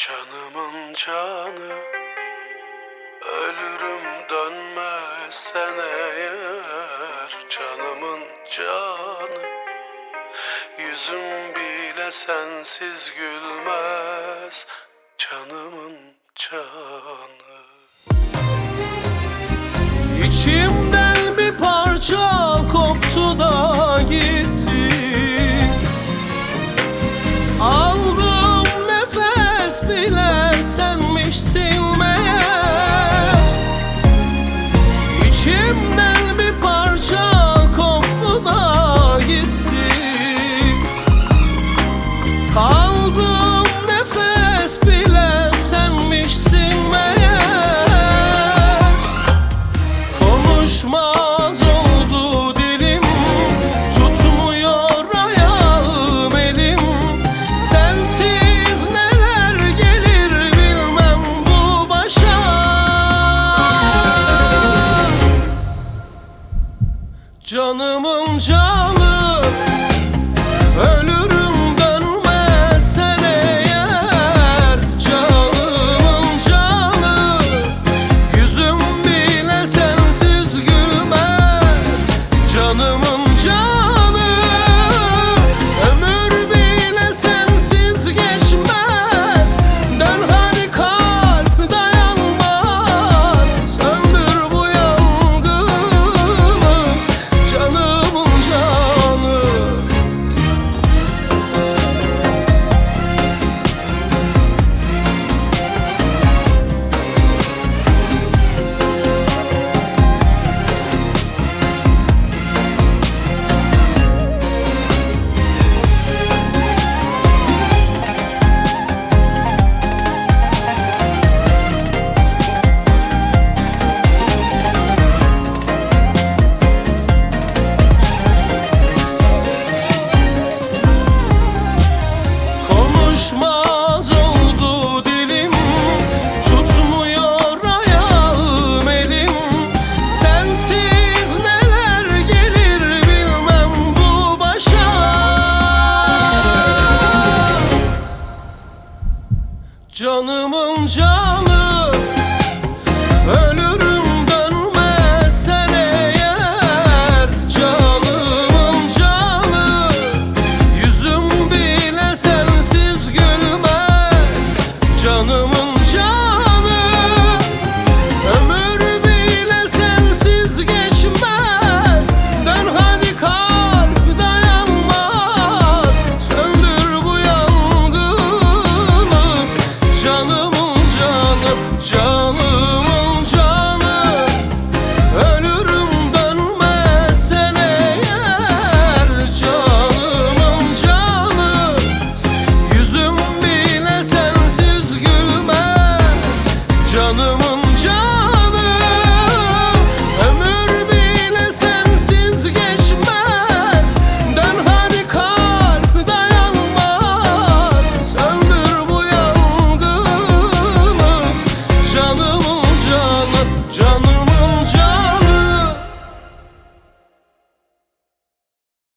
Canımın canı, ölürüm dönmezsen eğer. Canımın canı, yüzüm bile sensiz gülmez. Canımın canı. İçimden bir parça koptu da gitti. Aldığım nefes bile senmişsin meğer. İçimden bir parça koptu da gitti. Aldığım nefes bile senmişsin meğer. Konuşmaz oldu dilim, tutmuyor ayağım elim. Sensiz neler gelir bilmem bu başa. Canımın canı, ölürüm dönmezsen eğer. Canımın canı, yüzüm bile sensiz gülmez. Canımın canı, ömür bile sensiz geçmez. Dön hadi kalp dayanmaz, söndür bu yangını. Canımın canı. Konuşmaz oldu dilim, tutmuyor ayağım elim. Sensiz neler gelir bilmem bu başa. Canımın canı,